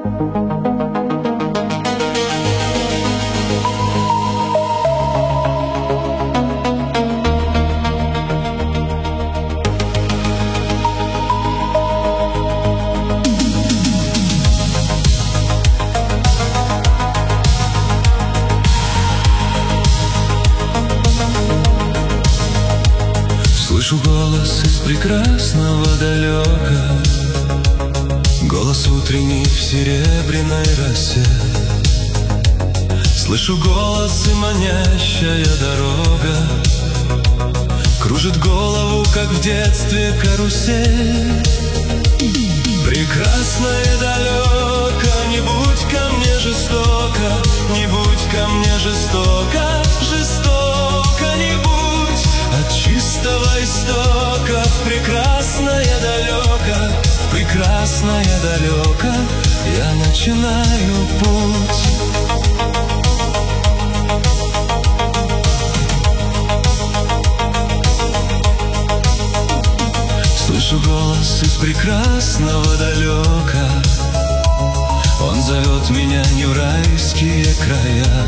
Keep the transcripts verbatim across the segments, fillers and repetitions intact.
Слышу голос из прекрасного далека, голос утренний в серебряной росе. Слышу голос и манящая дорога кружит голову, как в детстве карусель. Прекрасно и далеко, не будь ко мне жестоко, не будь ко мне жестоко, жестоко не будь. От чистого истока в прекрасное далеко, в прекрасное далеко я начинаю путь. Слышу голос из прекрасного далека, он зовет меня не в райские края.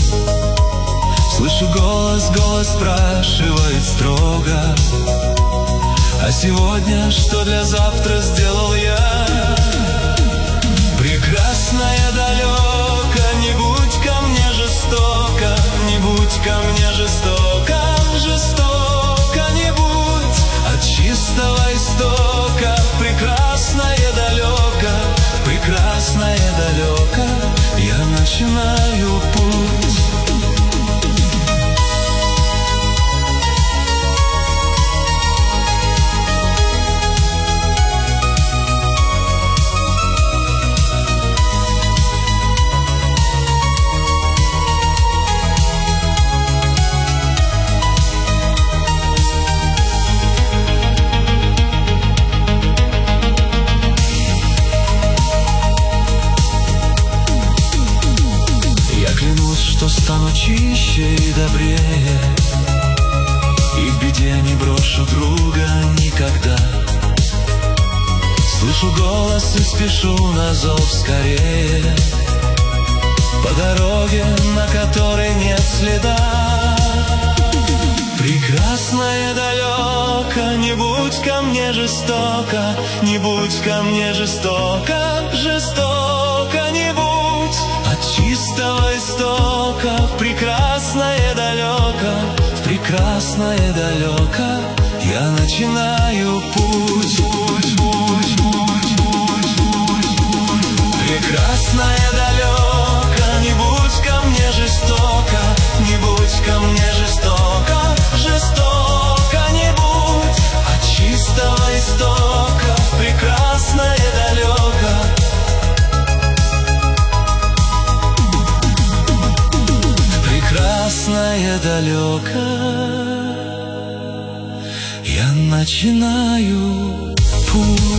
Слышу голос, голос спрашивает строго: а сегодня что для завтра сделал я? Прекрасное далеко, не будь ко мне жестоко, не будь ко мне жестоко, жестоко не будь. От чистого истока в прекрасное далеко, в прекрасное далеко я начинаю путь. Что стану чище и добрее, и в беде не брошу друга никогда. Слышу голос и спешу на зов скорее, по дороге, на которой нет следа. Прекрасное далеко, не будь ко мне жестоко, не будь ко мне жестоко, жестоко не будь. От чистого истока в прекрасное далеко, в прекрасное далеко я начинаю путь. Путь, путь, путь, путь, путь, путь. Прекрасное далеко, не будь ко мне жестоко, не будь ко мне жестоко, жестоко не будь. От чистого истока в прекрасное далеко, прекрасное далеко я начинаю путь.